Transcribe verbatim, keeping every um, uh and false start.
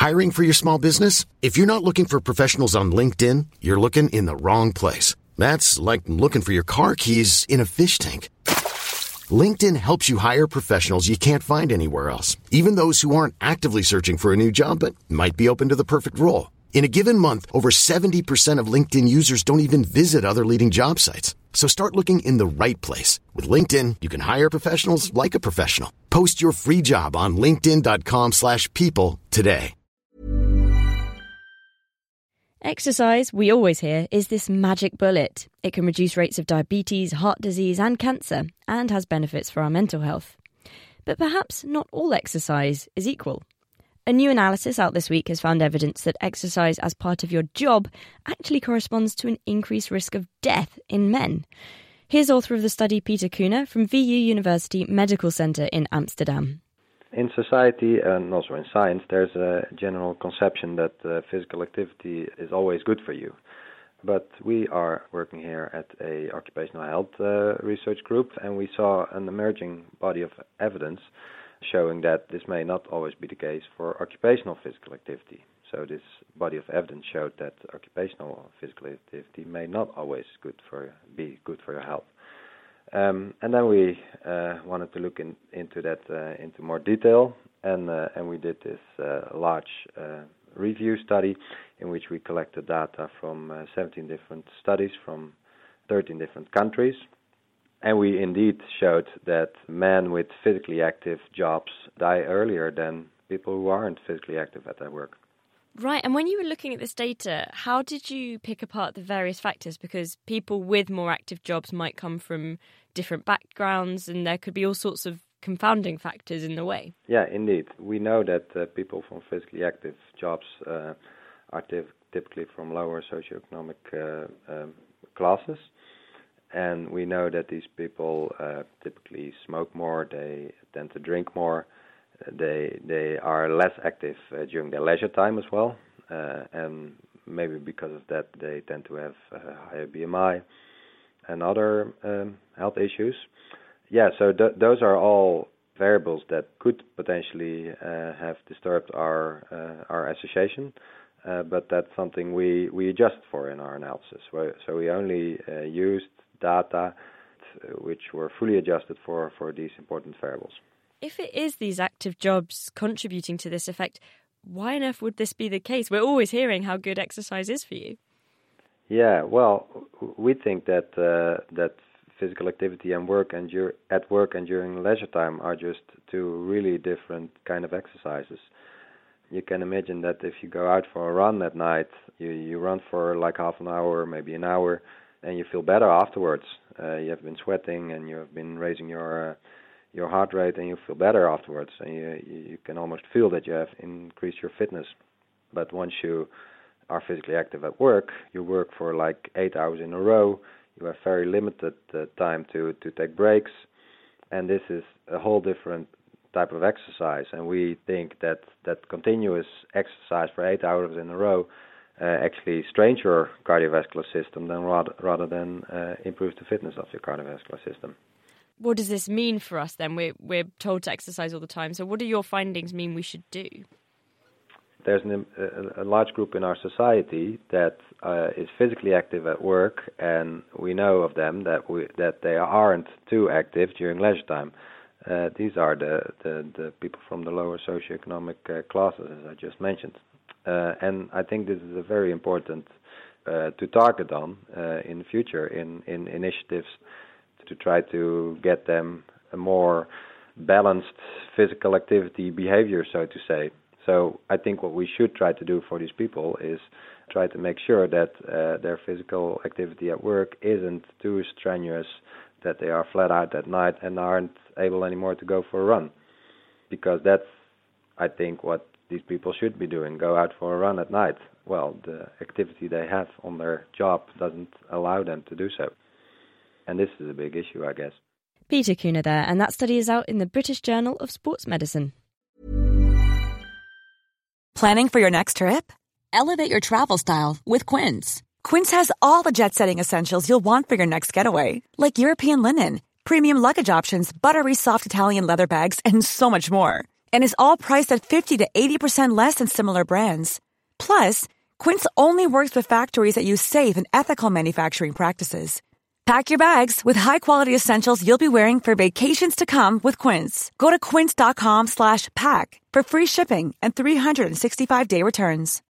Hiring for your small business? If you're not looking for professionals on LinkedIn, you're looking in the wrong place. That's like looking for your car keys in a fish tank. LinkedIn helps you hire professionals you can't find anywhere else, even those who aren't actively searching for a new job but might be open to the perfect role. In a given month, over seventy percent of LinkedIn users don't even visit other leading job sites. So start looking in the right place. With LinkedIn, you can hire professionals like a professional. Post your free job on linkedin.com slash people today. Exercise, we always hear, is this magic bullet. It can reduce rates of diabetes, heart disease and cancer, and has benefits for our mental health. But perhaps not all exercise is equal. A new analysis out this week has found evidence that exercise as part of your job actually corresponds to an increased risk of death in men. Here's author of the study, Peter Kuhne, from V U University Medical Center in Amsterdam. In society and also in science, there's a general conception that uh, physical activity is always good for you. But we are working here at a occupational health uh, research group, and we saw an emerging body of evidence showing that this may not always be the case for occupational physical activity. So this body of evidence showed that occupational physical activity may not always good for be good for your health. Um, and then we uh, wanted to look in, into that uh, into more detail, and uh, and we did this uh, large uh, review study in which we collected data from uh, seventeen different studies from thirteen different countries. And we indeed showed that men with physically active jobs die earlier than people who aren't physically active at their work. Right, and when you were looking at this data, how did you pick apart the various factors? Because people with more active jobs might come from different backgrounds, and there could be all sorts of confounding factors in the way. Yeah, indeed. We know that uh, people from physically active jobs uh, are t- typically from lower socioeconomic uh, um, classes. And we know that these people uh, typically smoke more, they tend to drink more, they they are less active uh, during their leisure time as well, uh, and maybe because of that they tend to have uh, higher B M I and other um, health issues. Yeah, so th- those are all variables that could potentially uh, have disturbed our uh, our association. Uh, but that's something we, we adjust for in our analysis. So we only uh, used data which were fully adjusted for, for these important variables. If it is these active jobs contributing to this effect, why on earth would this be the case? We're always hearing how good exercise is for you. Yeah, well, we think that uh, that physical activity and work and dur- at work and during leisure time are just two really different kind of exercises. You can imagine that if you go out for a run at night, you, you run for like half an hour, maybe an hour, and you feel better afterwards. Uh, you have been sweating and you have been raising your uh, your heart rate, and you feel better afterwards. And you you can almost feel that you have increased your fitness. But once you are physically active at work, you work for like eight hours in a row. You have very limited uh, time to, to take breaks, and this is a whole different type of exercise. And we think that that continuous exercise for eight hours in a row uh, actually strains your cardiovascular system than rather, rather than uh, improves the fitness of your cardiovascular system. What does this mean for us then? We're, we're told to exercise all the time. So what do your findings mean we should do? There's an, a, a large group in our society that uh, is physically active at work, and we know of them that we, that they aren't too active during leisure time. Uh, these are the, the, the people from the lower socioeconomic uh, classes, as I just mentioned. Uh, and I think this is a very important uh, to target on uh, in the future in, in initiatives to try to get them a more balanced physical activity behavior, so to say. So I think what we should try to do for these people is try to make sure that uh, their physical activity at work isn't too strenuous, that they are flat out at night and aren't able anymore to go for a run. Because that's, I think, what these people should be doing, go out for a run at night. Well, the activity they have on their job doesn't allow them to do so. And this is a big issue, I guess. Peter Kuhne there, and that study is out in the British Journal of Sports Medicine. Planning for your next trip? Elevate your travel style with Quince. Quince has all the jet-setting essentials you'll want for your next getaway, like European linen, premium luggage options, buttery soft Italian leather bags, and so much more. And is all priced at fifty to eighty percent less than similar brands. Plus, Quince only works with factories that use safe and ethical manufacturing practices. Pack your bags with high-quality essentials you'll be wearing for vacations to come with Quince. Go to quince.com slash pack for free shipping and three sixty-five day returns.